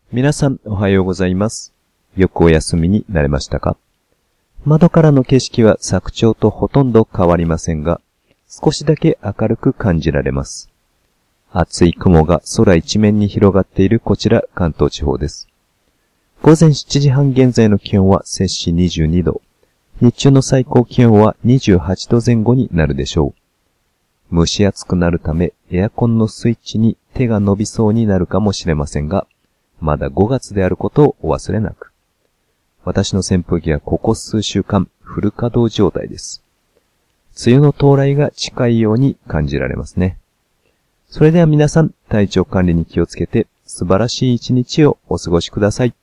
皆さんおはようございます。よくお休みになれましたか？窓からの景色は昨朝とほとんど変わりませんが、少しだけ明るく感じられます。厚い雲が空一面に広がっているこちら関東地方です。午前7時半現在の気温は摂氏22度。日中の最高気温は28度前後になるでしょう。蒸し暑くなるためエアコンのスイッチに手が伸びそうになるかもしれませんが、まだ5月であることをお忘れなく。私の扇風機はここ数週間フル稼働状態です。梅雨の到来が近いように感じられますね。それでは皆さん、体調管理に気をつけて素晴らしい一日をお過ごしください。